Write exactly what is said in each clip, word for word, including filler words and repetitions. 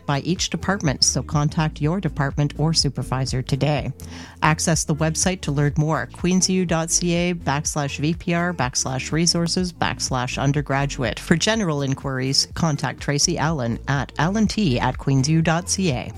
by each department, so contact your department or supervisor today. Access the website to learn more, queensu.ca backslash VPR backslash resources backslash undergraduate. For general inquiries, contact Tracy Allen at allent at queensu.ca.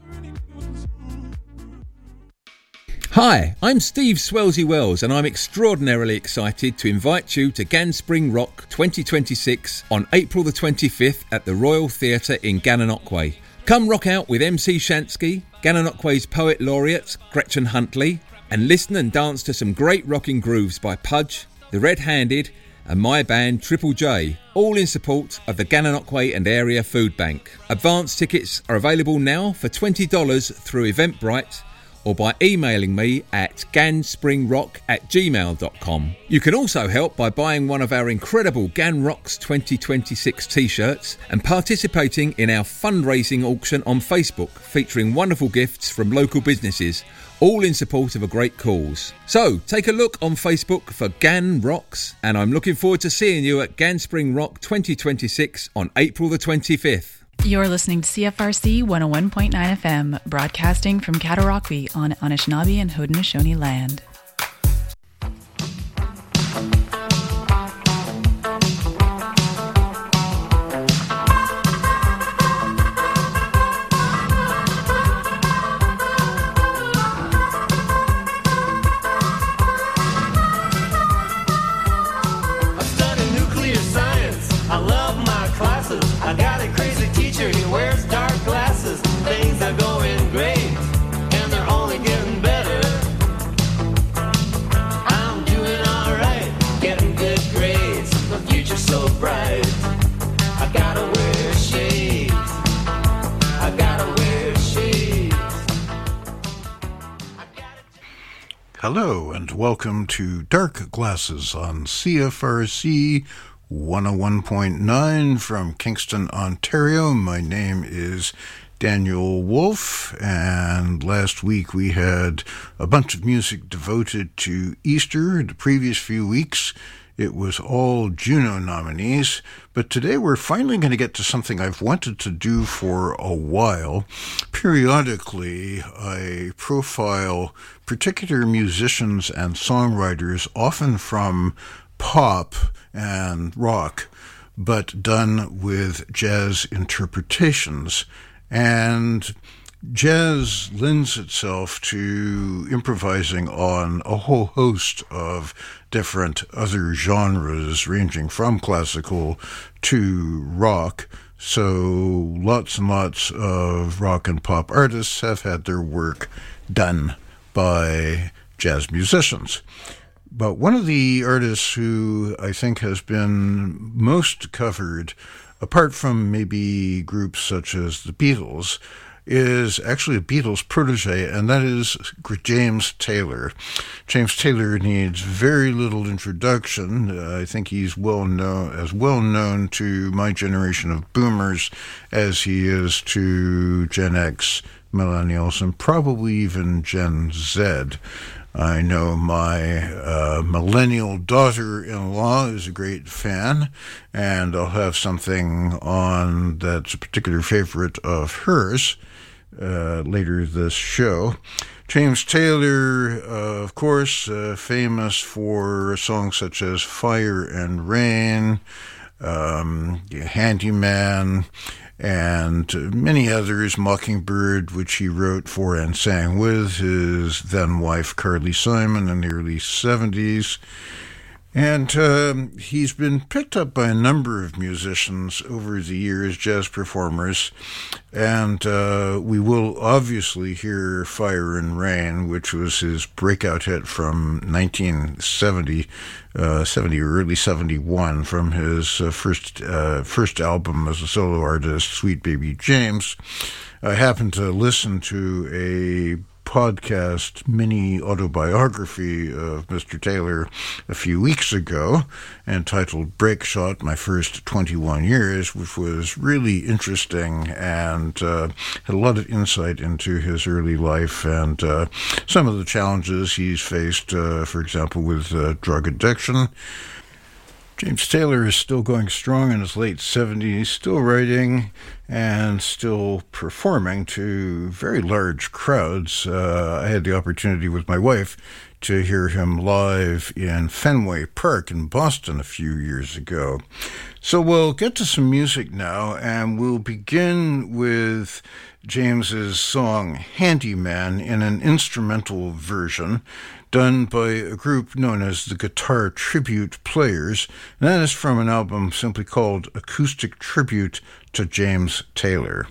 Hi, I'm Steve Swelsey Wells and I'm extraordinarily excited to invite you to Ganspring Rock twenty twenty-six on April the twenty-fifth at the Royal Theatre in Gananoque. Come rock out with M C Shansky, Gananoque's Poet Laureate Gretchen Huntley, and listen and dance to some great rocking grooves by Pudge, The Red Handed and my band Triple J, all in support of the Gananoque and Area Food Bank. Advance tickets are available now for twenty dollars through Eventbrite or by emailing me at ganspringrock at gmail dot com. You can also help by buying one of our incredible Gan Rocks twenty twenty-six t-shirts and participating in our fundraising auction on Facebook, featuring wonderful gifts from local businesses, all in support of a great cause. So, take a look on Facebook for Gan Rocks, and I'm looking forward to seeing you at Ganspring Rock twenty twenty-six on April the twenty-fifth. You're listening to C F R C one oh one point nine F M, broadcasting from Cataraqui on Anishinaabe and Haudenosaunee land. Hello and welcome to Dark Glasses on C F R C one oh one point nine from Kingston, Ontario. My name is Daniel Wolf, and last week we had a bunch of music devoted to Easter. The previous few weeks it was all Juno nominees, but today we're finally going to get to something I've wanted to do for a while. Periodically, I profile particular musicians and songwriters, often from pop and rock, but done with jazz interpretations. And jazz lends itself to improvising on a whole host of different other genres, ranging from classical to rock. So lots and lots of rock and pop artists have had their work done by jazz musicians. But one of the artists who I think has been most covered, apart from maybe groups such as the Beatles, is actually a Beatles protege, and that is James Taylor. James Taylor needs very little introduction. Uh, I think he's well known, as well known to my generation of boomers as he is to Gen X, millennials, and probably even Gen Z. I know my uh, millennial daughter-in-law is a great fan, and I'll have something on that's a particular favorite of hers uh, later this show. James Taylor, uh, of course, uh, famous for songs such as Fire and Rain, um, Handyman, and many others, Mockingbird, which he wrote for and sang with his then-wife Carly Simon in the early seventies. And um, he's been picked up by a number of musicians over the years, jazz performers, and uh, we will obviously hear Fire and Rain, which was his breakout hit from nineteen seventy, uh, seventy or early seventy-one, from his uh, first uh, first album as a solo artist, Sweet Baby James. I happened to listen to a podcast mini autobiography of Mister Taylor a few weeks ago, entitled Break Shot, My First twenty-one Years, which was really interesting and uh, had a lot of insight into his early life and uh, some of the challenges he's faced, uh, for example, with uh, drug addiction. James Taylor is still going strong in his late seventies, still writing and still performing to very large crowds. Uh, I had the opportunity with my wife to hear him live in Fenway Park in Boston a few years ago. So we'll get to some music now, and we'll begin with James's song Handyman in an instrumental version done by a group known as the Guitar Tribute Players. And that is from an album simply called Acoustic Tribute to James Taylor.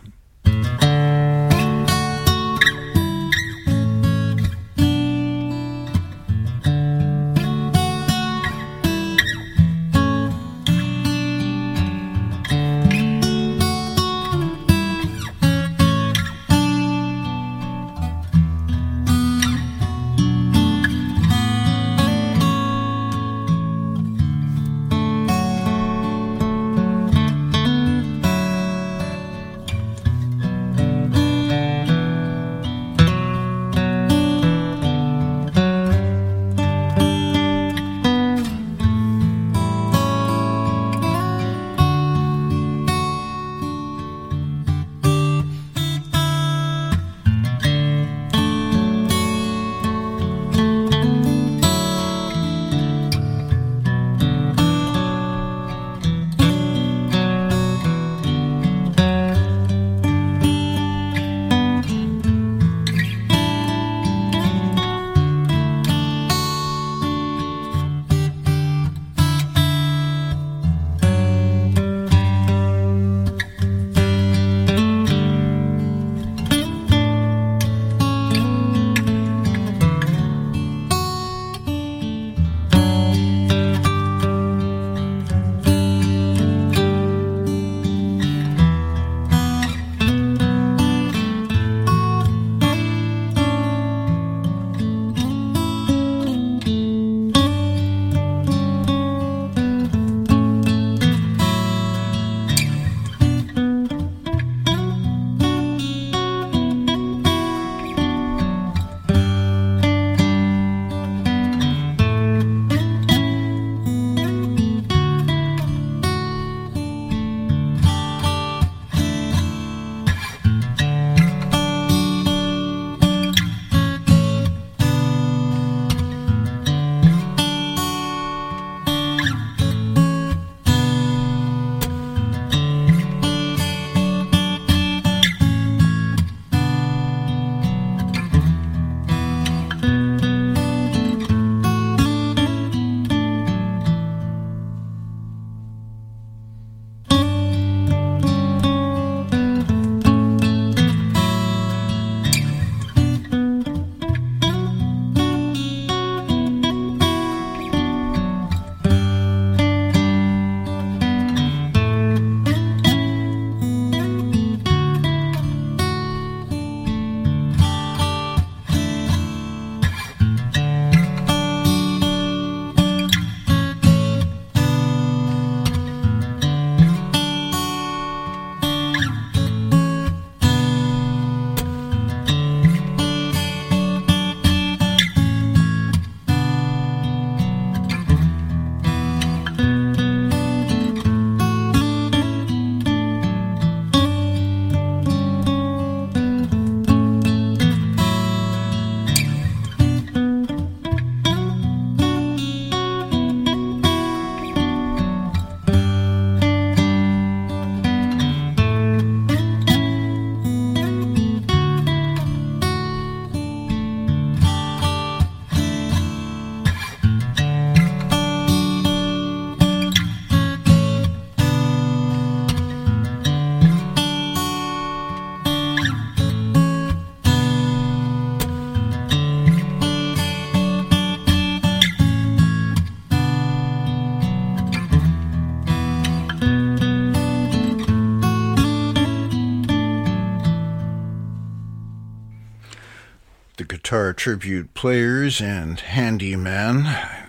Guitar Tribute Players and Handyman.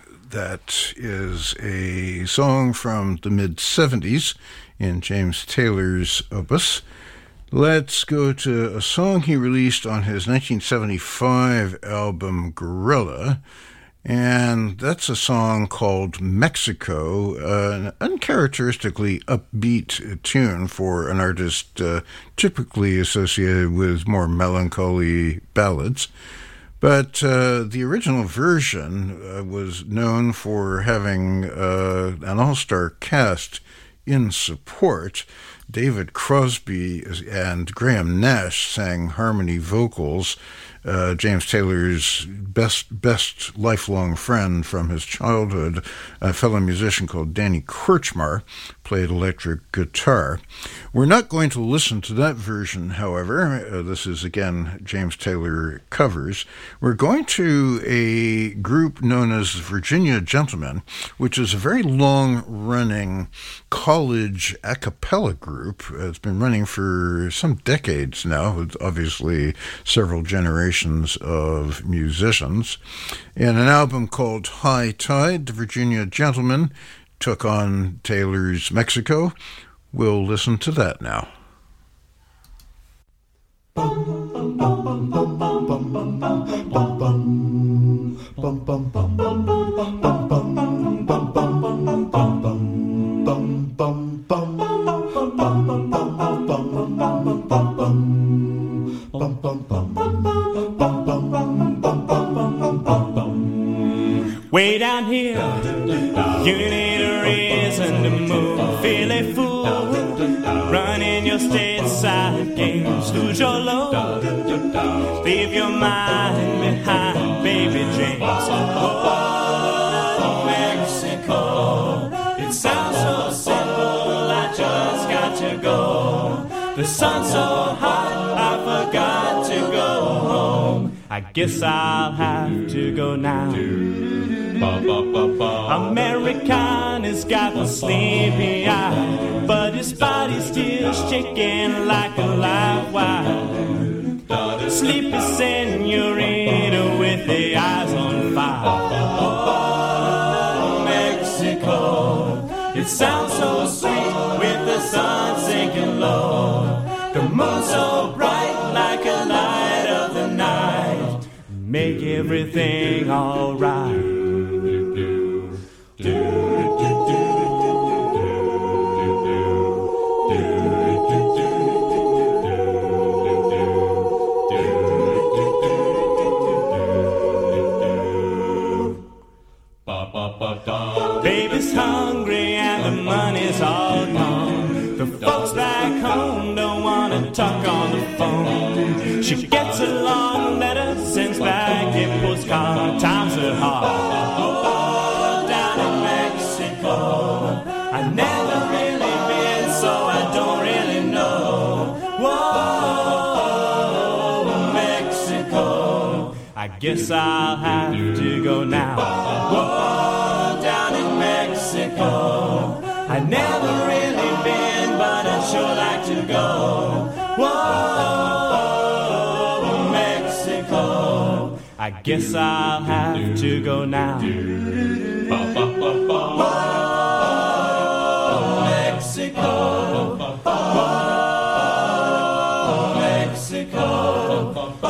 That is a song from the mid-seventies in James Taylor's opus. Let's go to a song he released on his nineteen seventy-five album Gorilla, And that's a song called Mexico, uh, an uncharacteristically upbeat tune for an artist uh, typically associated with more melancholy ballads. But uh, the original version uh, was known for having uh, an all-star cast in support. David Crosby and Graham Nash sang harmony vocals. Uh, James Taylor's best best lifelong friend from his childhood, a fellow musician called Danny Kortchmar, played electric guitar. We're not going to listen to that version, however. Uh, this is, again, James Taylor covers. We're going to a group known as Virginia Gentlemen, which is a very long-running college a cappella group. It's been running for some decades now, with obviously several generations of musicians. In an album called High Tide, the Virginia Gentlemen took on Taylor's Mexico. We'll listen to that now. Way down here, you need a reason to move. Feel a fool, running your stateside games. Lose your load, leave your mind behind, baby James. Oh, Mexico, it sounds so simple, I just got to go. The sun's so hot, I forgot to go home. I guess I'll have to go now. American has got a sleepy eye, but his body's still shaking like a live wire. Sleepy senorita with the eyes on fire. Oh, Mexico, it sounds so sweet with the sun sinking low. The moon so bright like a light of the night. Make everything alright. Baby's hungry and the money's all gone. The folks back home don't want to talk on the phone. She gets a long letter, sends back a postcard. Times are hard. Oh, down in Mexico, I never really been, so I don't really know. Whoa, Mexico, I guess I'll have to go now. Whoa, down in Mexico, I never really been, but I'd sure like to go. Whoa, Mexico, I guess I'll have to go now. Whoa, Mexico, whoa, Mexico,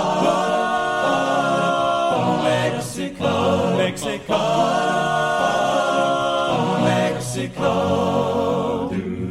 whoa, Mexico, Mexico, Mexico.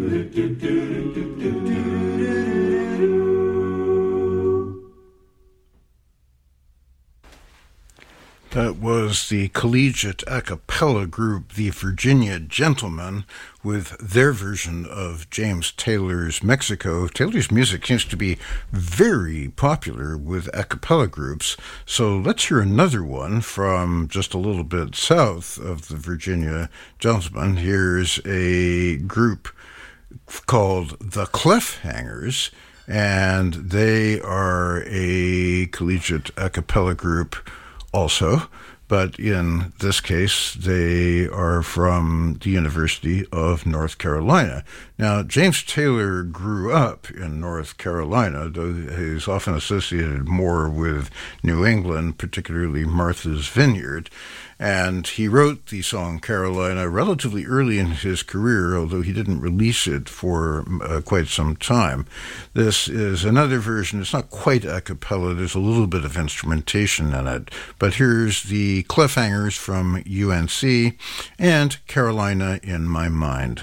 That was the collegiate a cappella group, the Virginia Gentlemen, with their version of James Taylor's Mexico. Taylor's music seems to be very popular with a cappella groups, so let's hear another one from just a little bit south of the Virginia Gentlemen. Here's a group called the Clefhangers, and they are a collegiate a cappella group also, but in this case, they are from the University of North Carolina. Now, James Taylor grew up in North Carolina, though he's often associated more with New England, particularly Martha's Vineyard. And he wrote the song Carolina relatively early in his career, although he didn't release it for uh, quite some time. This is another version. It's not quite a cappella. There's a little bit of instrumentation in it. But here's the the Cliffhangers from U N C, and Carolina in My Mind.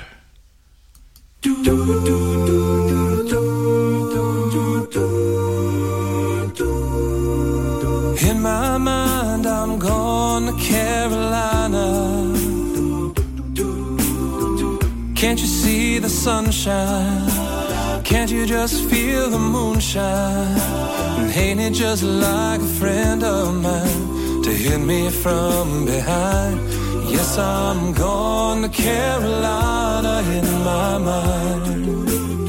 In my mind, I'm going to Carolina. Can't you see the sunshine? Can't you just feel the moonshine? And ain't it just like a friend of mine to hit me from behind? Yes, I'm going to Carolina in my mind.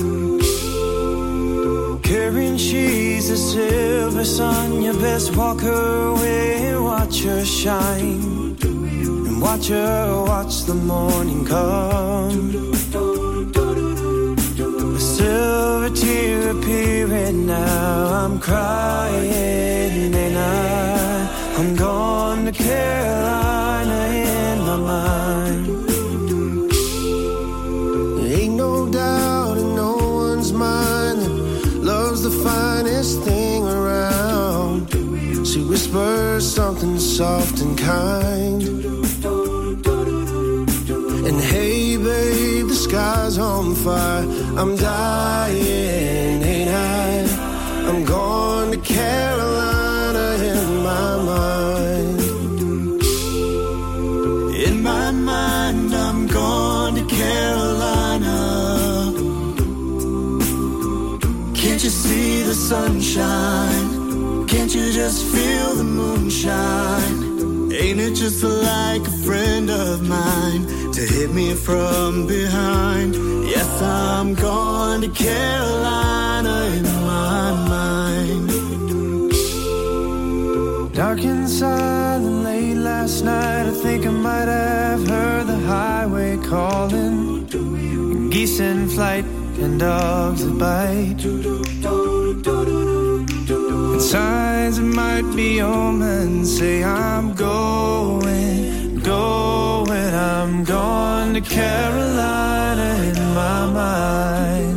Carrying cheese, the silver sun, you best walk her way and watch her shine. And watch her watch the morning come. A silver tear appearing now, I'm crying and I, I'm gone to Carolina in my mind. There ain't no doubt in no one's mind that love's the finest thing around. She whispers something soft and kind. And hey babe, the sky's on fire, I'm dying, ain't I? I'm going to Carolina in my mind. In my mind, I'm going to Carolina. Can't you see the sunshine? Can't you just feel the moonshine? Ain't it just like a friend of mine to hit me from behind? Yes, I'm going to Carolina in my mind. Dark and silent late last night, I think I might have heard the highway calling. Geese in flight and dogs that bite. And signs that might be omens say I'm going, going, I'm going to Carolina in my mind.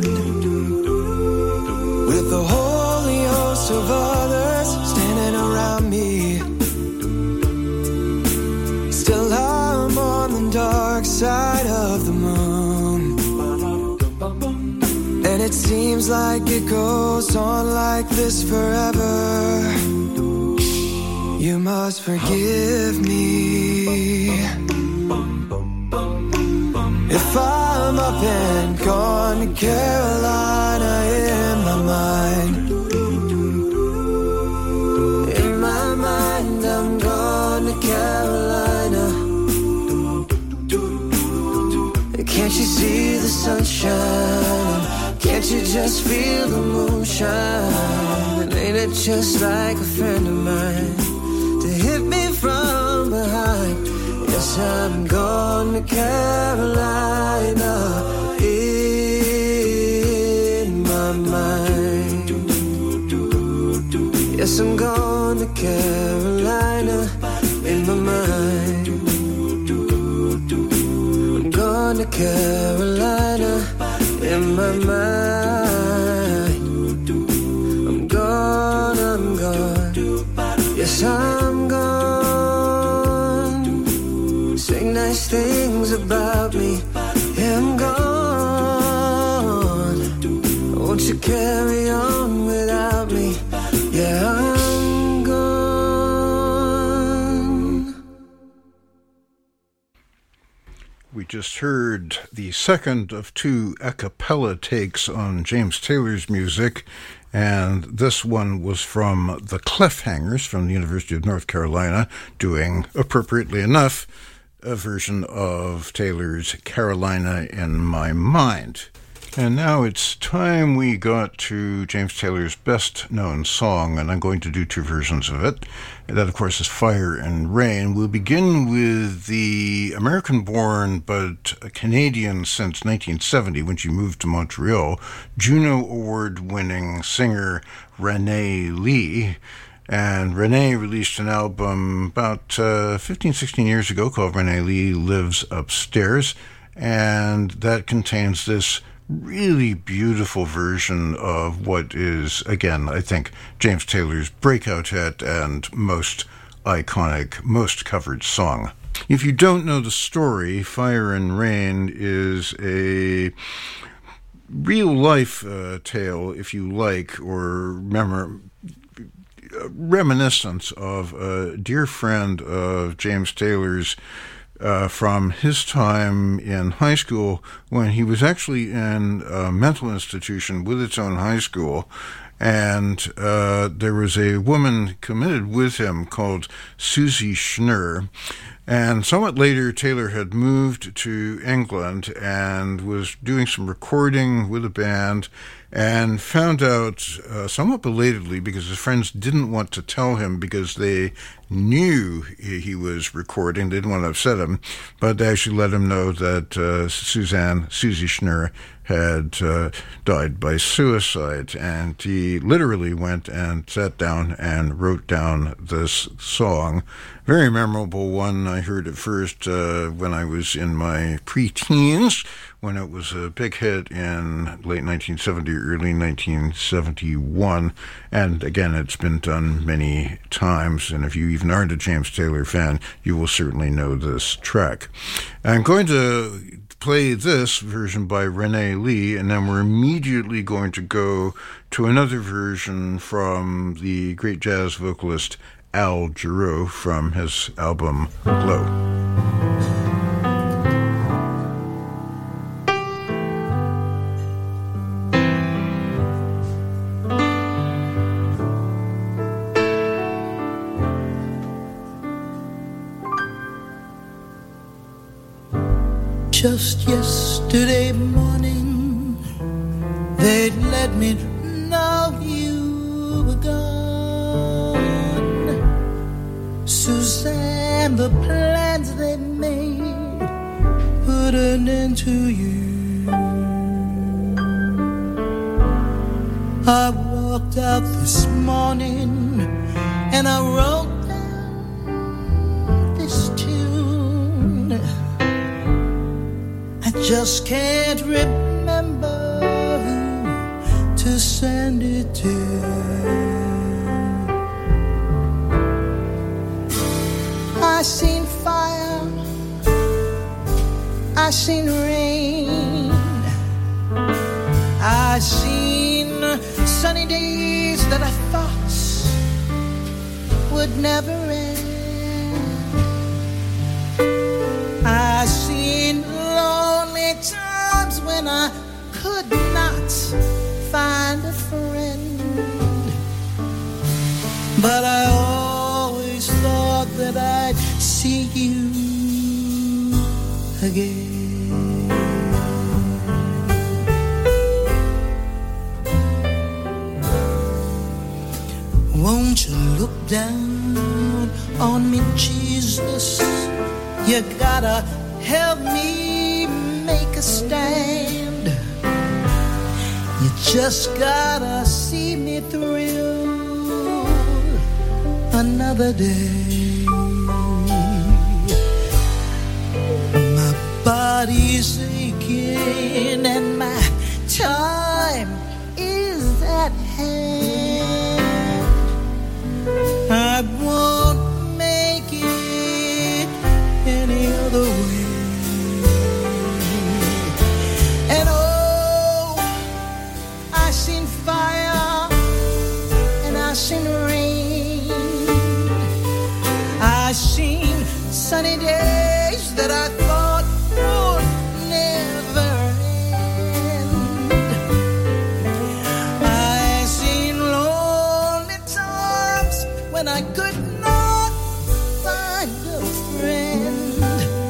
With the holy host of others standing around me, still I'm on the dark side of the moon. And it seems like it goes on like this forever. You must forgive me if I'm up and gone to Carolina in my mind. In my mind, I'm gone to Carolina. Can't you see the sunshine? Can't you just feel the moonshine? And ain't it just like a friend of mine to hit me from behind? Yes, I'm going to Carolina in my mind. Yes, I'm going to Carolina in my mind. I'm going to Carolina in my mind. I'm gone, I'm gone. Yes, I'm gone. Say nice things about me. Yeah, I'm gone. Won't you carry on without me? Yeah, I'm gone. We just heard the second of two a cappella takes on James Taylor's music, and this one was from the Cliffhangers from the University of North Carolina, doing, appropriately enough, a version of Taylor's Carolina in My Mind. And now it's time we got to James Taylor's best-known song, and I'm going to do two versions of it. And that, of course, is Fire and Rain. We'll begin with the American-born but Canadian since nineteen seventy, when she moved to Montreal, Juno Award-winning singer Renee Lee. And Renee released an album about uh, fifteen, sixteen years ago called Renee Lee Lives Upstairs, and that contains this really beautiful version of what is, again, I think, James Taylor's breakout hit and most iconic, most covered song. If you don't know the story, Fire and Rain is a real-life uh, tale, if you like, or memor- reminiscence of a dear friend of James Taylor's uh, from his time in high school when he was actually in a mental institution with its own high school. And uh, there was a woman committed with him called Susie Schnurr. And somewhat later, Taylor had moved to England and was doing some recording with a band and found out uh, somewhat belatedly, because his friends didn't want to tell him because they knew he was recording. They didn't want to upset him, but they actually let him know that uh, Suzanne, Susie Schnurr, had uh, died by suicide. And he literally went and sat down and wrote down this song. Very memorable one. I heard it first uh, when I was in my preteens, when it was a big hit in late nineteen seventy, early nineteen seventy-one. And again, it's been done many times. And if you even aren't a James Taylor fan, you will certainly know this track. I'm going to play this version by Renee Lee, and then we're immediately going to go to another version from the great jazz vocalist Al Jarreau from his album Glow. Just yesterday morning, they let me know you were gone. Suzanne, the plans they made put an end to you. I walked out this morning and I wrote down this tune. I just can't remember who to send it to. I seen fire, I seen rain, I seen sunny days that I thought would never end. I seen lonely times when I could not find a friend, but I always thought that I'd see you again. Won't you look down on me, Jesus? You gotta help me make a stand. You just gotta see me through another day. My body's aching and my time is at hand. I won't make it any other way. And oh, I seen fire and I seen rain. I seen sunny days that I thought would never end. I seen lonely times when I could not find a friend,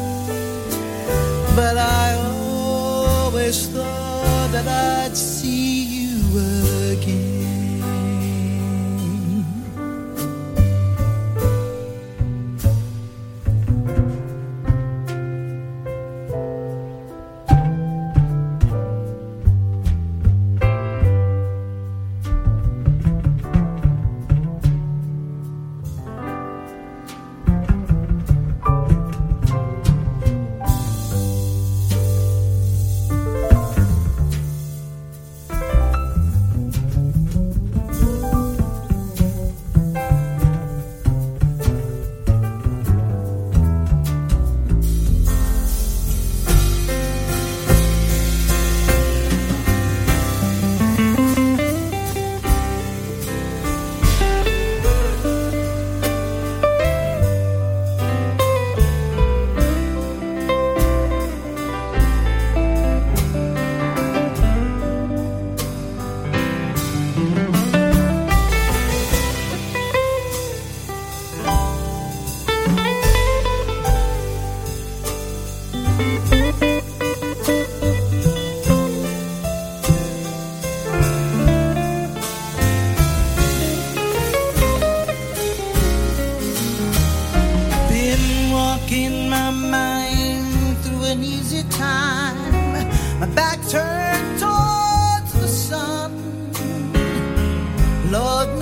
but I always thought that I'd see you again.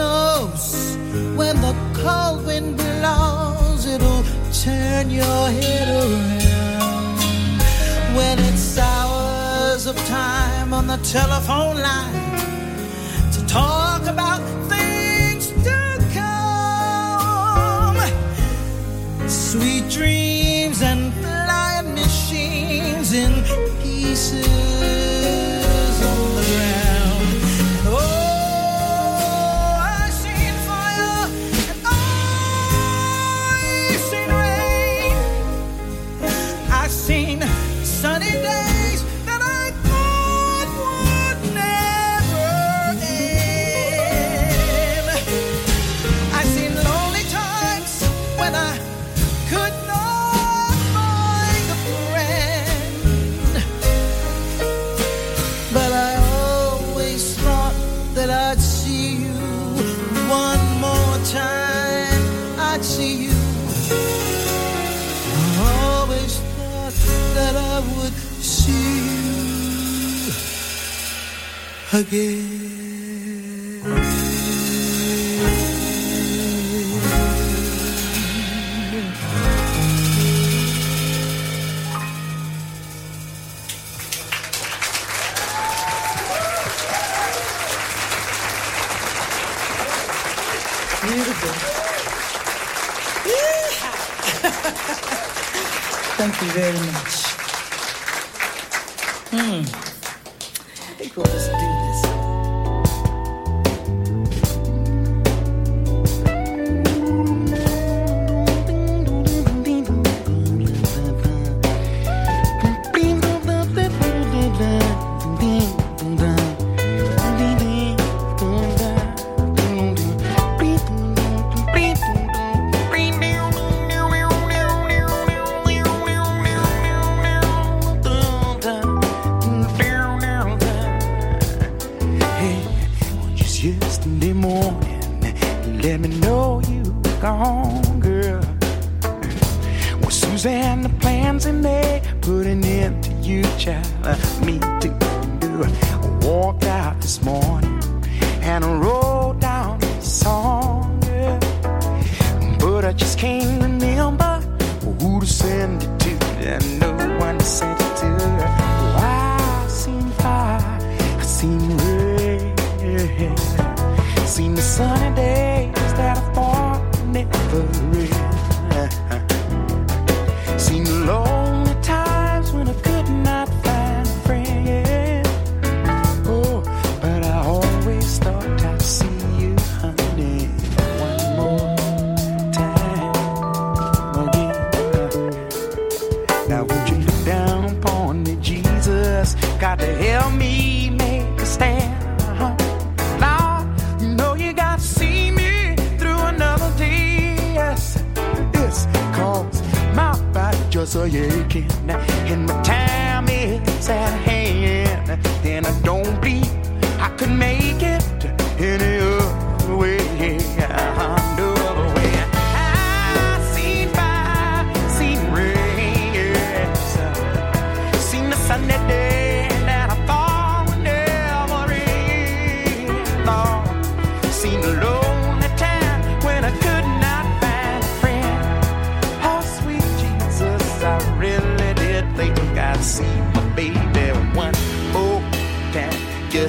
knows when the cold wind blows, it'll turn your head around. When it's hours of time on the telephone line to talk about things to come, sweet dreams and flying machines in pieces on the ground. Oh, I've seen fire and I've seen rain. I've seen sunny days that I thought would never end. I've seen lonely times when I could not find a friend, but I always thought that I'd see you one more time. I'd see you. I always thought that I would see you again. Beautiful. Thank you very much. Hmm. I think we'll just do this. Yesterday morning, let me know you gone, girl. Well, Suzanne, the plans in there, putting into you, child, me to do. I walked out this morning and I wrote down this song, girl. But I just can't remember who to send it to, and no one to send it to. Oh, I seen fire, I seen rain, seen the sunny days that I thought would never end. Seen the lonely times when I could not find a friend. Oh, but I always thought I'd see you, honey, one more time again. Now would you look down upon me, Jesus? Got to help me make a stand. Just a aching, and my time is at hand. Then I don't believe I could make it any other way. No other way. I seen fire, seen rain, yes. Seen the sunny day that I thought would never end. Lord, seen the lonely time when I could not find a friend. Oh, sweet Jesus, I really did think I'd see my baby one more time. You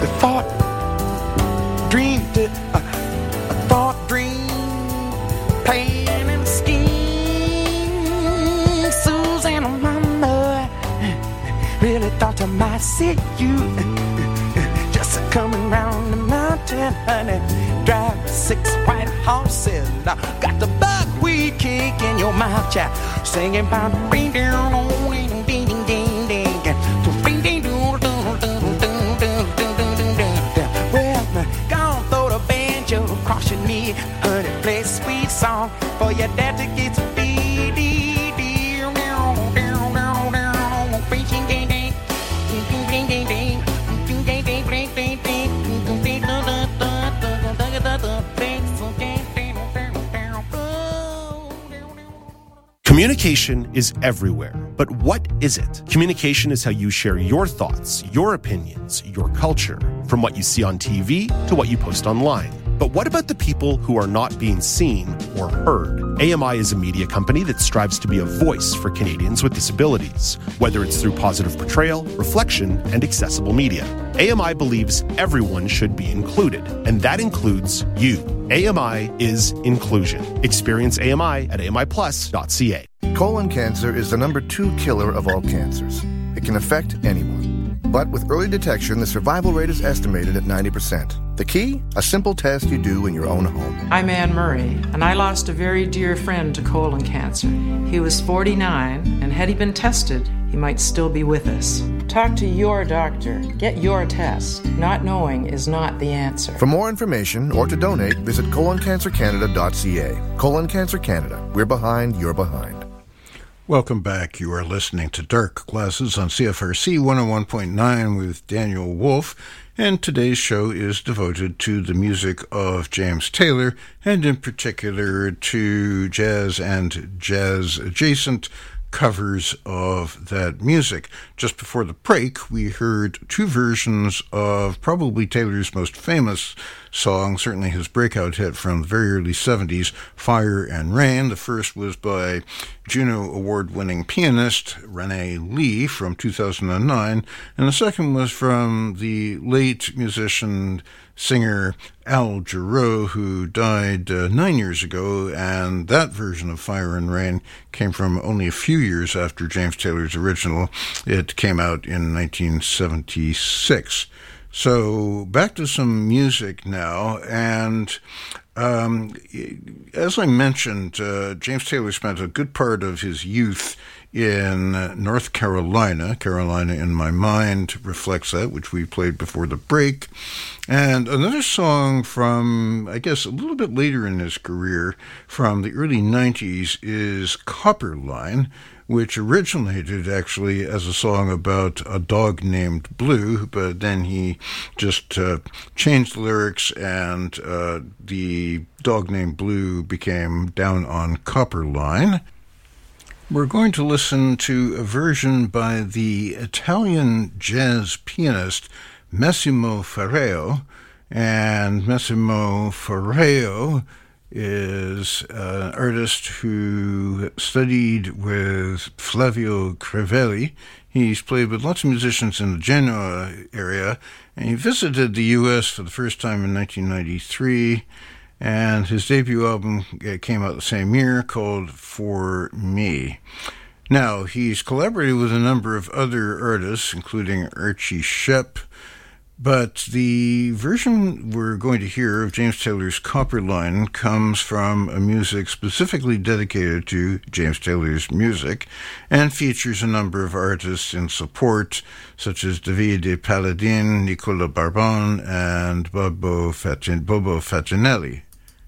the thought, dream, the, uh, a thought, dream, plan and scheme. Susanna, mama, really thought I might see you. Just coming round the mountain, honey, drive six white horses. Got the buckwheat cake in your mouth, child, singing about ring down on ding ding ding ding ding, to ring ding doo doo doo doo doo doo doo. Well, gonna throw the banjo across your knee, honey, play a sweet song for your dad to get some beat. Communication is everywhere, but what is it? Communication is how you share your thoughts, your opinions, your culture, from what you see on T V to what you post online. But what about the people who are not being seen or heard? A M I is a media company that strives to be a voice for Canadians with disabilities, whether it's through positive portrayal, reflection, and accessible media. A M I believes everyone should be included, and that includes you. A M I is inclusion. Experience A M I at A M I plus dot C A. Colon cancer is the number two killer of all cancers. It can affect anyone. But with early detection, the survival rate is estimated at ninety percent. The key? A simple test you do in your own home. I'm Anne Murray, and I lost a very dear friend to colon cancer. He was forty-nine, and had he been tested, he might still be with us. Talk to your doctor. Get your test. Not knowing is not the answer. For more information or to donate, visit colon cancer canada dot C A. Colon Cancer Canada. We're behind, you're behind. Welcome back. You are listening to Dark Glasses on C F R C one oh one point nine with Daniel Wolf, and today's show is devoted to the music of James Taylor, and in particular to jazz and jazz-adjacent covers of that music. Just before the break, we heard two versions of probably Taylor's most famous song, certainly his breakout hit from the very early seventies, Fire and Rain. The first was by Juno Award-winning pianist Renee Lee from two thousand nine, and the second was from the late musician singer Al Jarreau, who died uh, nine years ago, and that version of Fire and Rain came from only a few years after James Taylor's original. It came out in nineteen seventy-six. So back to some music now, and um, as I mentioned, uh, James Taylor spent a good part of his youth in North Carolina. Carolina in My Mind reflects that, which we played before the break. And another song from, I guess, a little bit later in his career, from the early nineties, is Copper Line, which originated actually as a song about a dog named Blue, but then he just uh, changed the lyrics, and uh, the dog named Blue became Down on Copper Line. We're going to listen to a version by the Italian jazz pianist Massimo Ferreo, and Massimo Ferreo is an artist who studied with Flavio Crivelli. He's played with lots of musicians in the Genoa area, and he visited the U S for the first time in nineteen ninety-three, and his debut album came out the same year, called For Me. Now, he's collaborated with a number of other artists, including Archie Shepp, but the version we're going to hear of James Taylor's Copper Line comes from a music specifically dedicated to James Taylor's music, and features a number of artists in support, such as Davide Paladin, Nicola Barbon, and Bobo Fatin- Bobo Facinelli.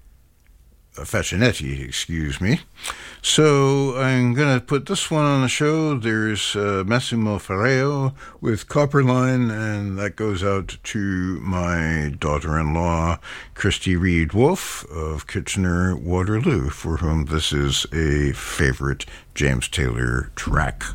Uh, Facinetti, excuse me. So I'm going to put this one on the show. There's uh, Massimo Ferreo with Copper Line, and that goes out to my daughter-in-law, Christy Reed Wolf of Kitchener-Waterloo, for whom this is a favorite James Taylor track.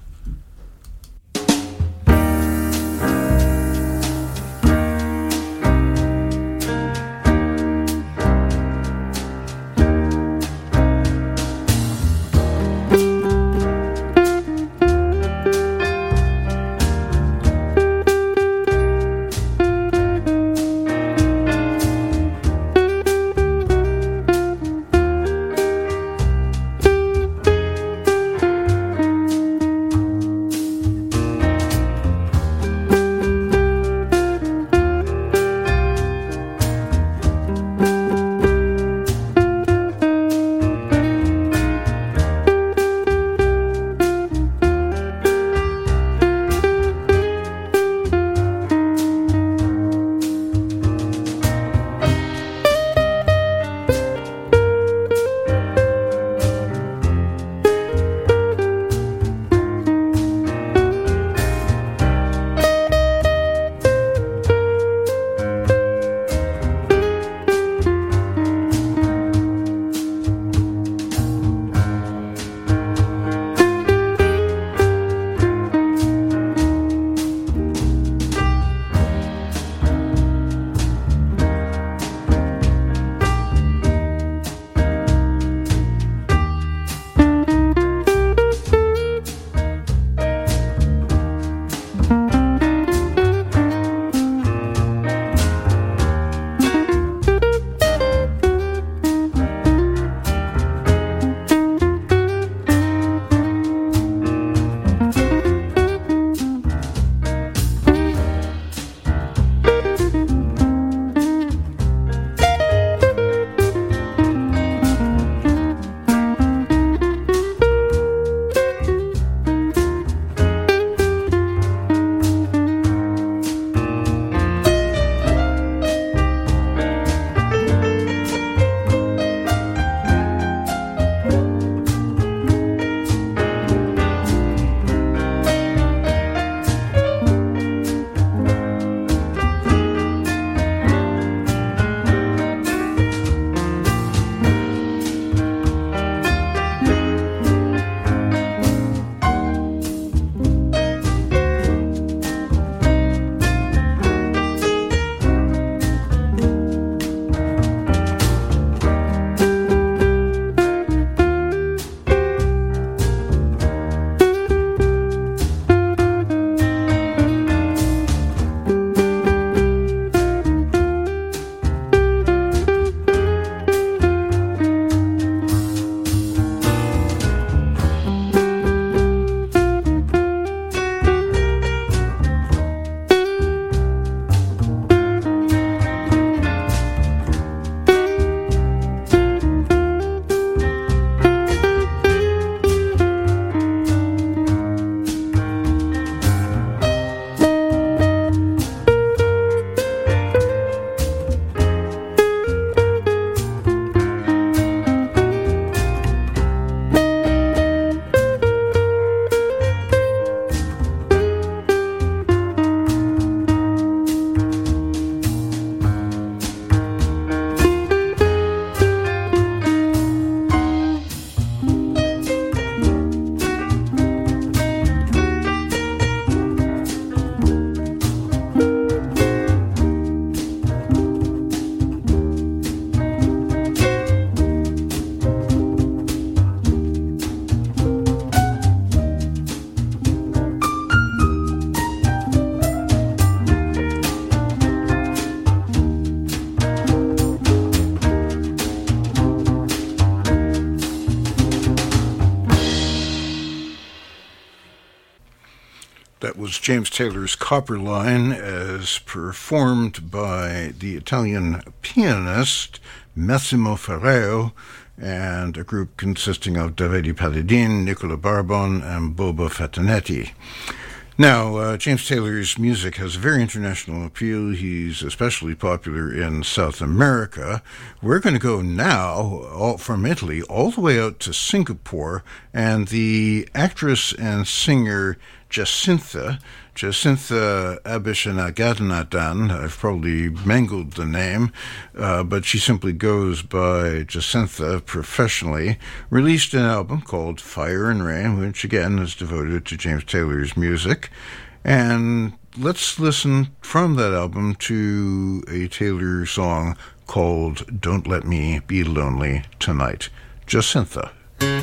was James Taylor's Copper Line as performed by the Italian pianist Massimo Ferreo and a group consisting of Davide Palladin, Nicola Barbon, and Bobo Fatanetti. Now, uh, James Taylor's music has a very international appeal. He's especially popular in South America. We're going to go now all, from Italy all the way out to Singapore, and the actress and singer Jacintha, Jacintha Abishanagadanadan, I've probably mangled the name, uh, but she simply goes by Jacintha professionally, released an album called Fire and Rain, which again is devoted to James Taylor's music. And let's listen from that album to a Taylor song called Don't Let Me Be Lonely Tonight. Jacintha.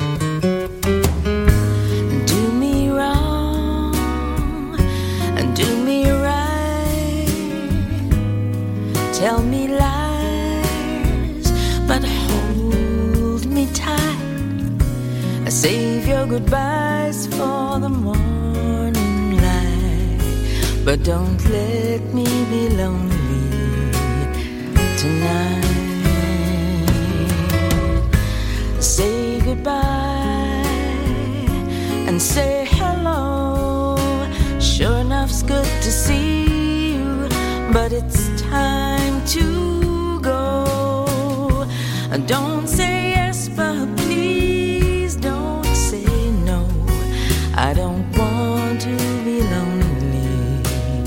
Tell me lies, but hold me tight. Save your goodbyes for the morning light, but don't let me be lonely tonight. Say goodbye and say hello. Sure enough's good to see you, but it's time to go. Don't say yes, but please don't say no. I don't want to be lonely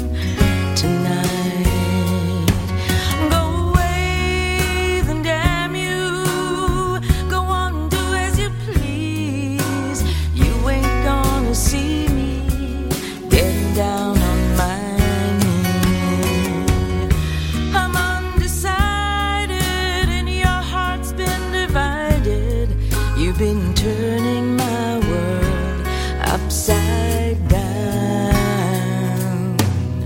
tonight. Go away, then damn you. Go on, do as you please. You ain't gonna see me getting down on my been turning my world upside down.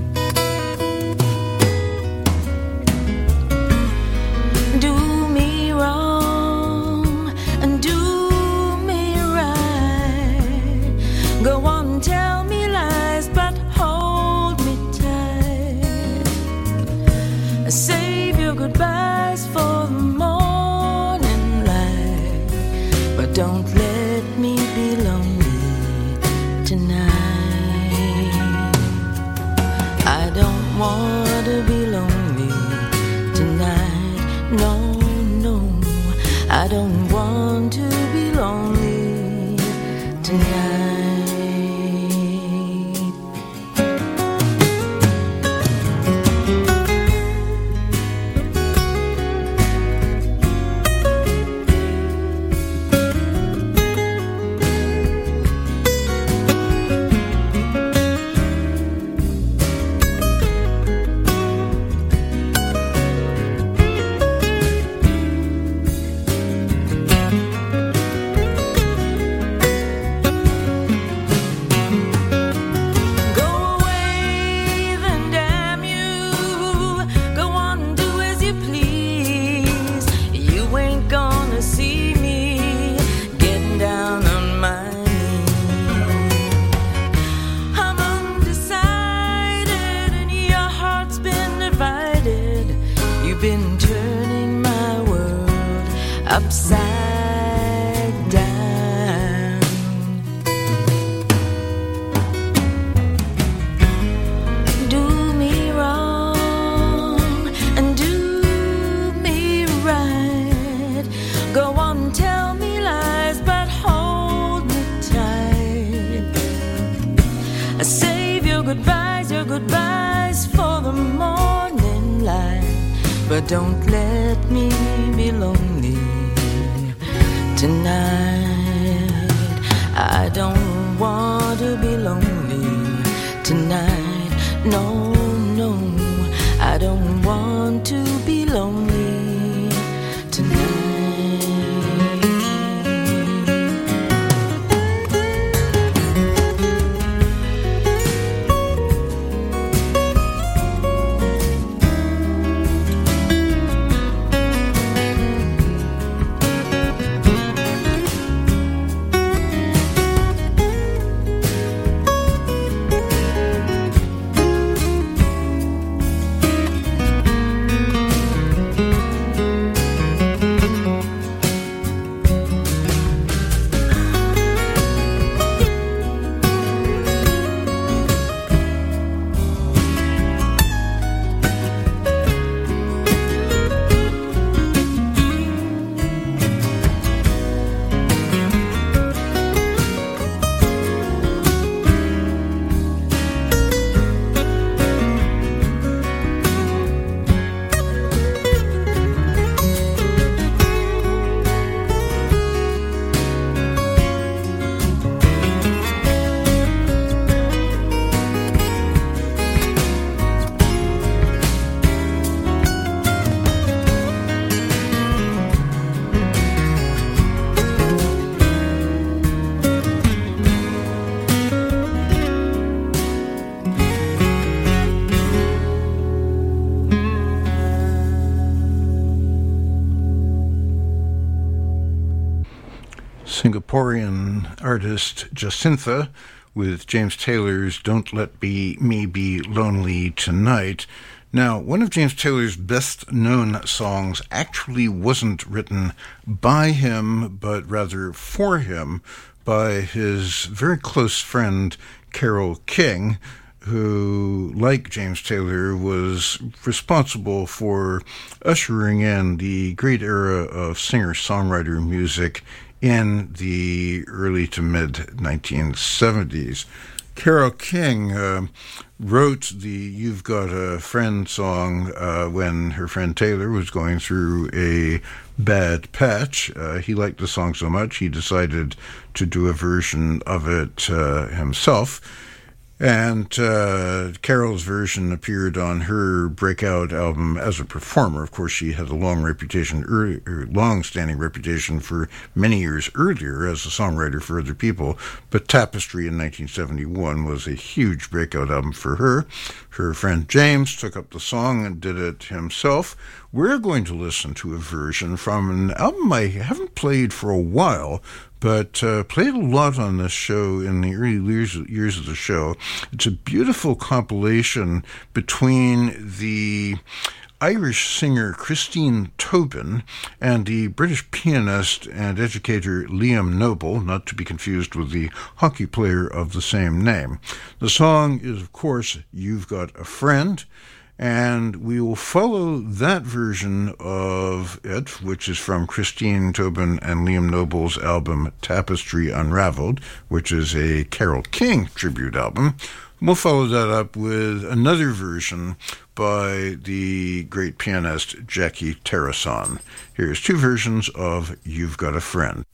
Do me wrong and do me right. Go on, tell me lies, but hold me tight. Save your goodbyes for the morning light, but don't let me be lonely tonight. I don't want to be lonely tonight. No, no, I don't want to be lonely tonight. Upside down. Do me wrong and do me right. Go on, tell me lies, but hold me tight. Save your goodbyes, your goodbyes for the morning light, but don't let me be lonely tonight. I don't want to be lonely tonight. No, no, I don't want to be lonely tonight. Singaporean artist Jacintha with James Taylor's Don't Let Be Me Be Lonely Tonight. Now, one of James Taylor's best-known songs actually wasn't written by him, but rather for him, by his very close friend Carole King, who, like James Taylor, was responsible for ushering in the great era of singer-songwriter music in the early to mid nineteen seventies. Carole King uh, wrote the You've Got a Friend song uh, when her friend Taylor was going through a bad patch. Uh, he liked the song so much he decided to do a version of it uh, himself. And uh, Carole's version appeared on her breakout album as a performer. Of course, she had a long reputation, early, long-standing reputation for many years earlier as a songwriter for other people. But Tapestry in nineteen seventy-one was a huge breakout album for her. Her friend James took up the song and did it himself. We're going to listen to a version from an album I haven't played for a while, but uh, played a lot on this show in the early years, years of the show. It's a beautiful compilation between the Irish singer Christine Tobin and the British pianist and educator Liam Noble, not to be confused with the hockey player of the same name. The song is, of course, You've Got a Friend, and we will follow that version of it, which is from Christine Tobin and Liam Noble's album Tapestry Unraveled, which is a Carole King tribute album. We'll follow that up with another version by the great pianist Jackie Terrason. Here's two versions of You've Got a Friend.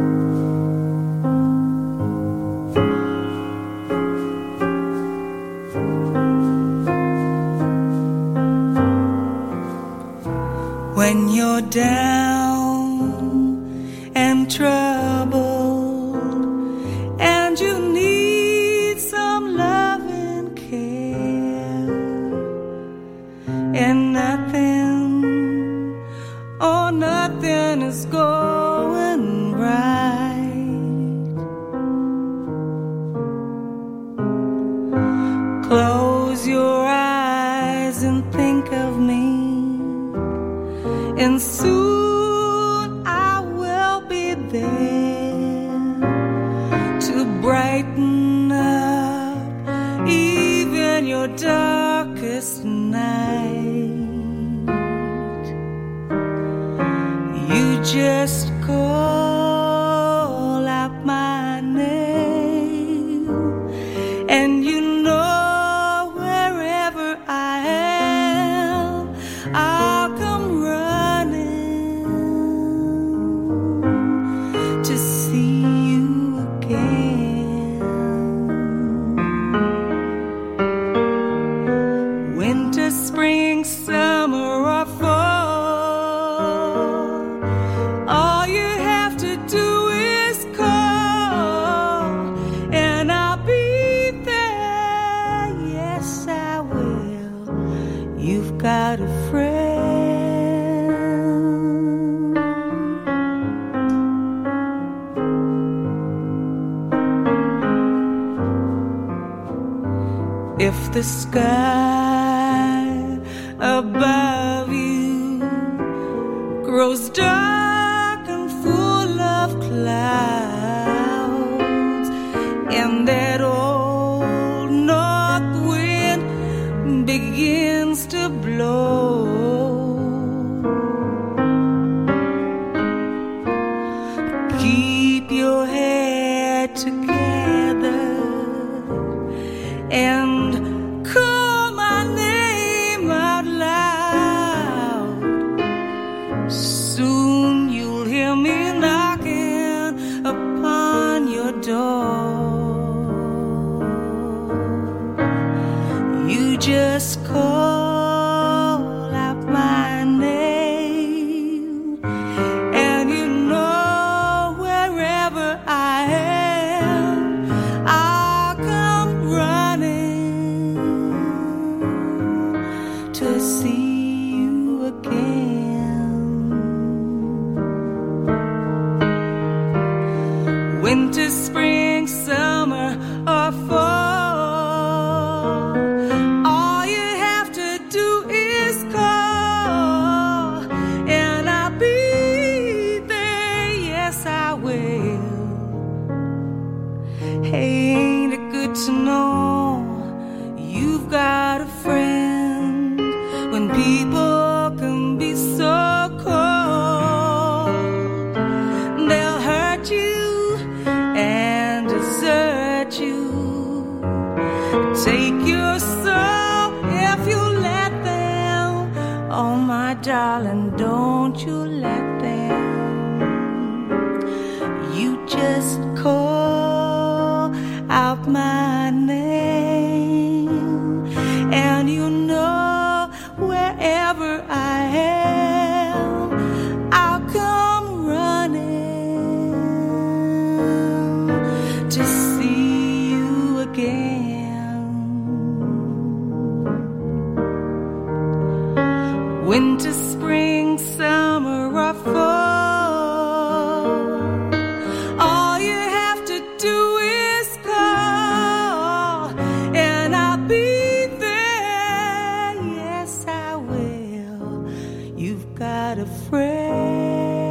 When you're down and troubled and you need some love and care, and nothing, oh nothing is going right, close your eyes and think of me, and soon I will be there to brighten up even your darkest night. You just call out my name, and you know wherever I am, I'll come running to see you again. Winter, spring, summer, or fall, all you have to do is call, and I'll be there. Yes, I will. You've got a friend. If the sky above you grows dark and full of clouds, and that old north wind begins to blow, keep your head together and call my name out loud. Soon you'll hear me knocking upon your door. You just call People can be so cold. They'll hurt you and desert you. Take your soul if you let them. Oh, my darling, don't you let them. You just call out my name, and you know wherever I am, I'll come running to see you again. Winter, spring, summer, or fall, all you have to do is call, and I'll be there. Yes, I will. You've got a friend.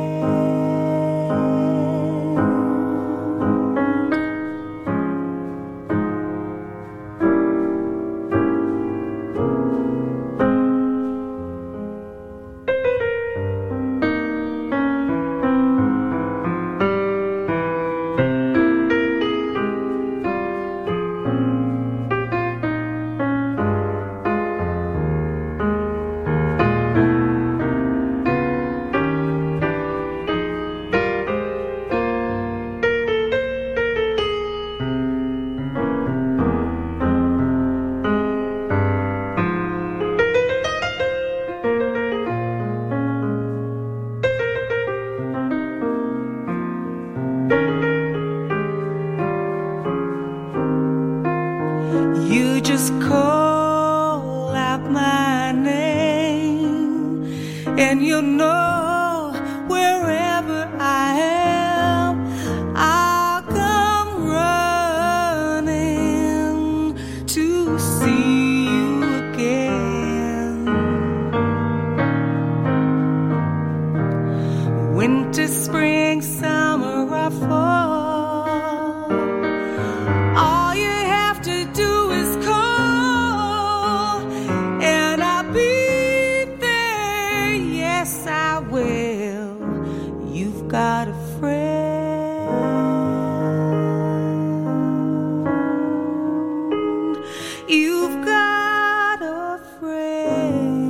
You just call out my name, and you know wherever I am, I'll come running to see you again. Winter, spring, summer, or fall, all you have to do is call, and I'll be there. Yes, I will. You've got a friend. You've got a friend.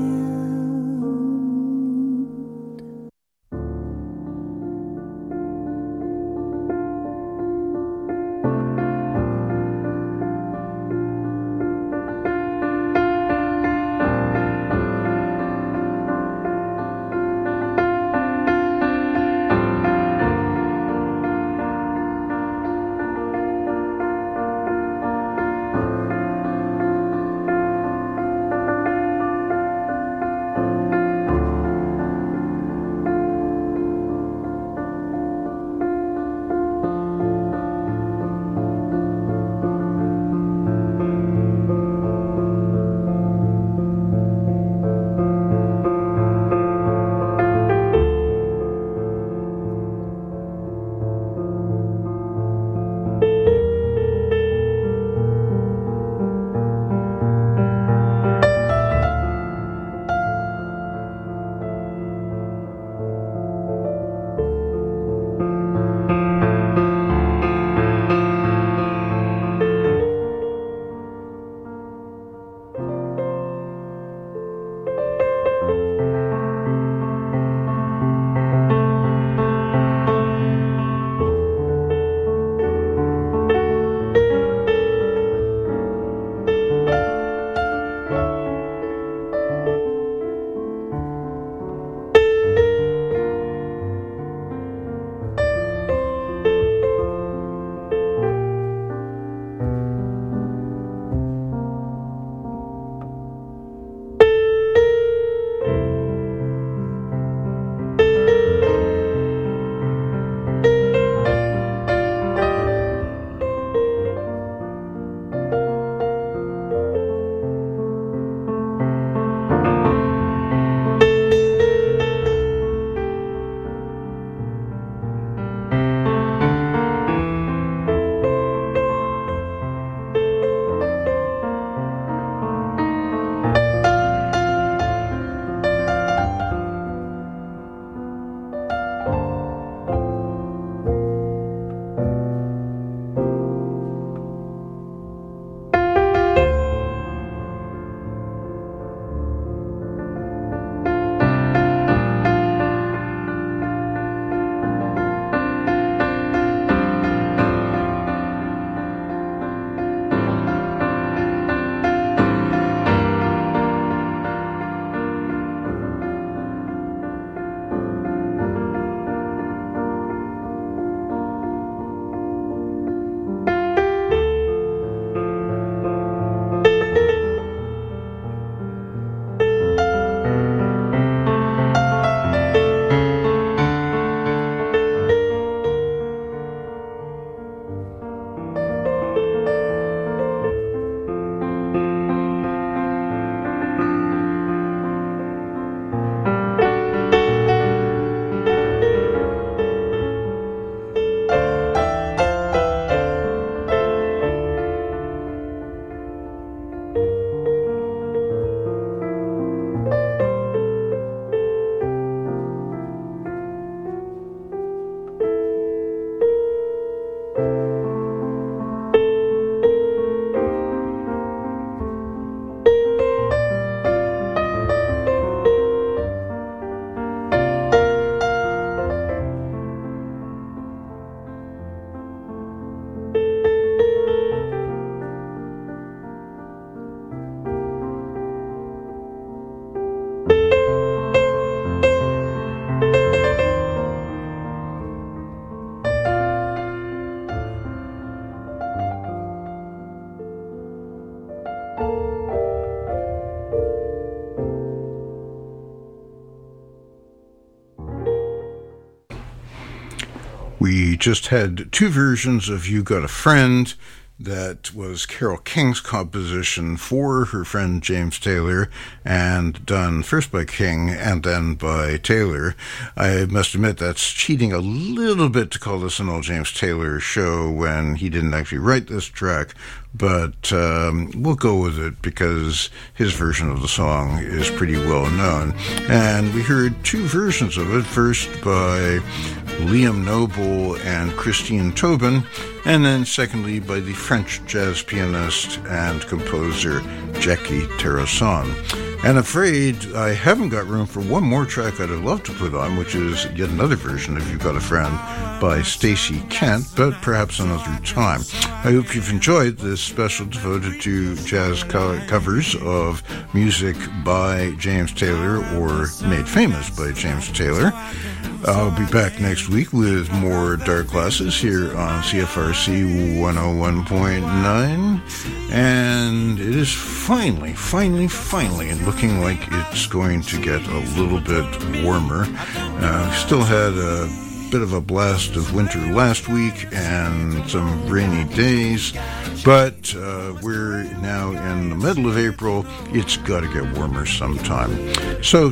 We just had two versions of You Got a Friend. That was Carole King's composition for her friend James Taylor, and done first by King and then by Taylor. I must admit that's cheating a little bit to call this an all James Taylor show when he didn't actually write this track, but um, we'll go with it because his version of the song is pretty well known. And we heard two versions of it, first by Liam Noble and Christine Tobin, and then secondly by the French jazz pianist and composer Jackie Terrasson. And afraid I haven't got room for one more track I'd have loved to put on, which is yet another version of You Got a Friend by Stacey Kent, but perhaps another time. I hope you've enjoyed this special devoted to jazz co- covers of music by James Taylor or made famous by James Taylor. I'll be back next week with more Dark Glasses here on C F R C one oh one point nine. And it is finally, finally, finally looking like it's going to get a little bit warmer. Uh, we still had a bit of a blast of winter last week and some rainy days, but uh, we're now in the middle of April. It's got to get warmer sometime. So